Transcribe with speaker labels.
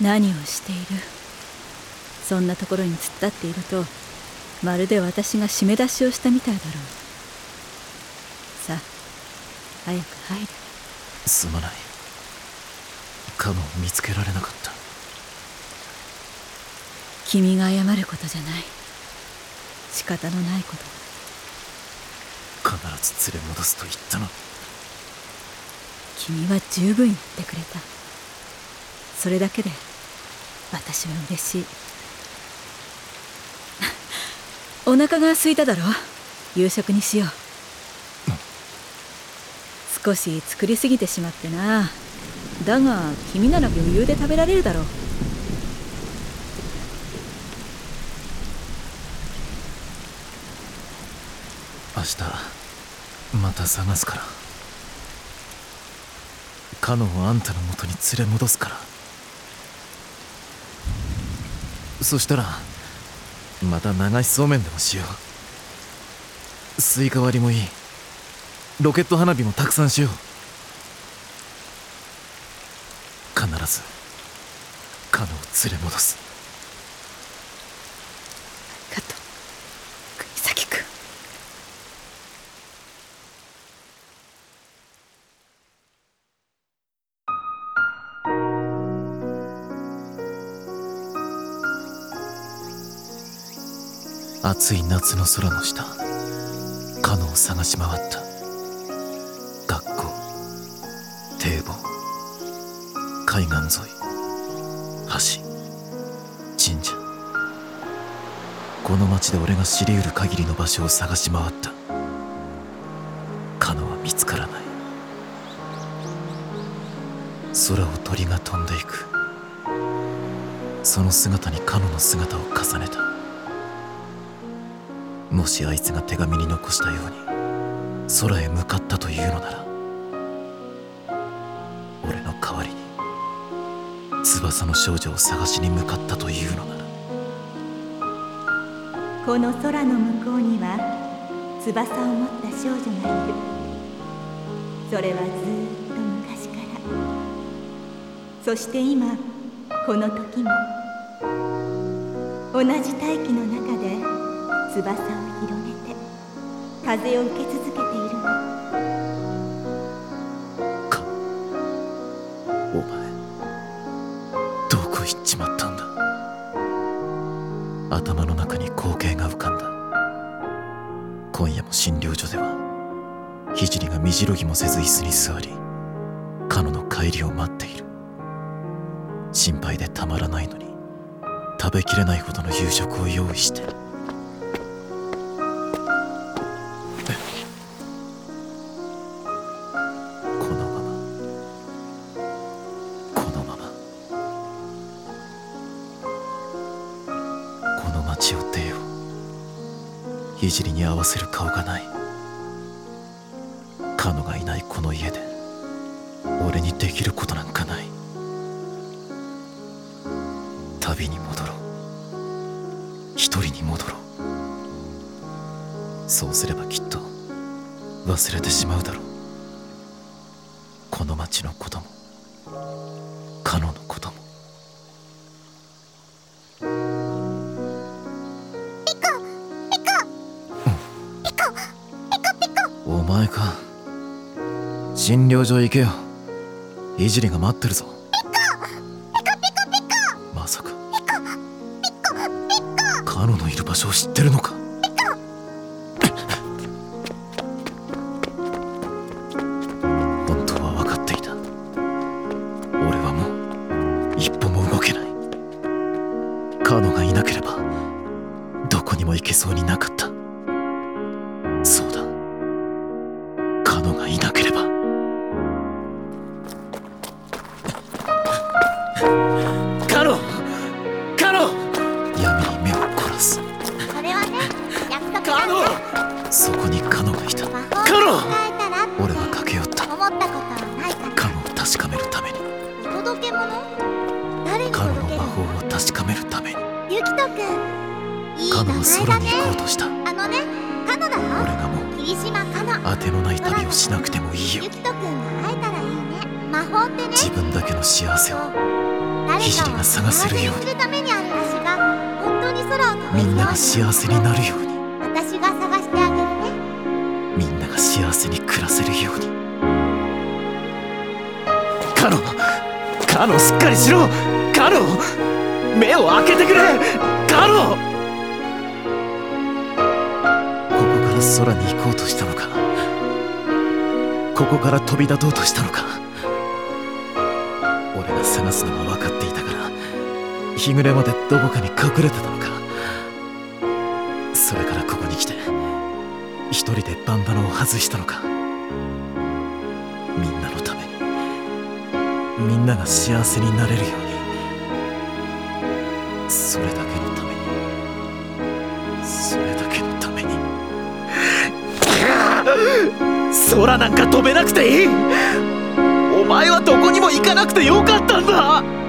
Speaker 1: 何をしている。そんなところに突っ立っているとまるで私が締め出しをしたみたいだろう。さあ早く入れ。
Speaker 2: すまない。カノを見つけられなかった。
Speaker 1: 君が謝ることじゃない。仕方のないことだ。
Speaker 2: 必ず連れ戻すと言ったの。
Speaker 1: 君は十分言ってくれた。それだけで私は嬉しい。お腹が空いただろ。夕食にしよう。少し作りすぎてしまってな。だが君なら余裕で食べられるだろう。
Speaker 2: 明日また探すから。カノをあんたの元に連れ戻すから。そしたらまた流しそうめんでもしよう。スイカ割りもいい。ロケット花火もたくさんしよう。必ずカノを連れ戻す。
Speaker 1: ありがとう国崎君。
Speaker 2: 暑い夏の空の下、カノを探し回った。学校、堤防、海岸沿い、橋、神社。この町で俺が知り得る限りの場所を探し回った。カノは見つからない。空を鳥が飛んでいく。その姿にカノの姿を重ねた。もしあいつが手紙に残したように空へ向かったというのなら、俺の代わりに翼の少女を探しに向かったというのなら。
Speaker 3: この空の向こうには翼を持った少女がいる。それはずっと昔から。そして今この時も同じ大気の中で翼を広げて風を受け続けているの。
Speaker 2: お前どこ行っちまったんだ。頭の中に光景が浮かんだ。今夜も診療所では聖が身じろぎもせず椅子に座り、カノの帰りを待っている。心配でたまらないのに食べきれないほどの夕食を用意して。街を出よう。聖に合わせる顔がない。カノがいないこの家で俺にできることなんかない。旅に戻ろう。一人に戻ろう。そうすればきっと忘れてしまうだろう。この街のこともカノのことも。お前か。診療所行けよ。聖が待ってるぞ。まさかカノのいる場所を知ってるのか。本当は分かっていた。俺はもう一歩も動けない。カノがいなければどこにも行けそうになかった。そうだ、カノがいなければ。カノ！カノ！闇に目を凝らす。
Speaker 3: それはね、約束
Speaker 2: カノ！そこにカノがいた。
Speaker 3: 魔
Speaker 2: カ
Speaker 3: 法
Speaker 2: ノ！
Speaker 3: を伝えたら
Speaker 2: 俺は駆け寄った。
Speaker 3: 思ったことはないか
Speaker 2: カノを確かめるために。
Speaker 3: ら。お届け物？誰に
Speaker 2: カノの
Speaker 3: 届ける
Speaker 2: 魔法を確かめるために。
Speaker 3: ゆきとくん、いい
Speaker 2: カノは
Speaker 3: 名前
Speaker 2: 空に
Speaker 3: だね。
Speaker 2: 行こうとした。
Speaker 3: あのね、カノだよ。
Speaker 2: 俺がもう
Speaker 3: 霧島カノ。
Speaker 2: 当てのない旅をしなくてもいいよ
Speaker 3: ゆ。きとくんが会えたらいいね。魔法ってね、
Speaker 2: 自分だけの幸せを
Speaker 3: 大
Speaker 2: 聖が探せるように、
Speaker 4: するためにあるらしが本当に空を飛べ
Speaker 2: みんなが幸せになるように、
Speaker 4: 私が探してあげるね。
Speaker 2: みんなが幸せに暮らせるように。カノしっかりしろ。カノ、目を開けてくれ。カノ、ここから空に行こうとしたのか、ここから飛び立とうとしたのか。俺が探すのが分かっていたから日暮れまでどこかに隠れてたのか。それからここに来て一人でバンダナを外したのか。みんなのために、みんなが幸せになれるように、それだけのために、それだけのために。空なんか飛べなくていい。お前はどこにも行かなくてよかったんだ。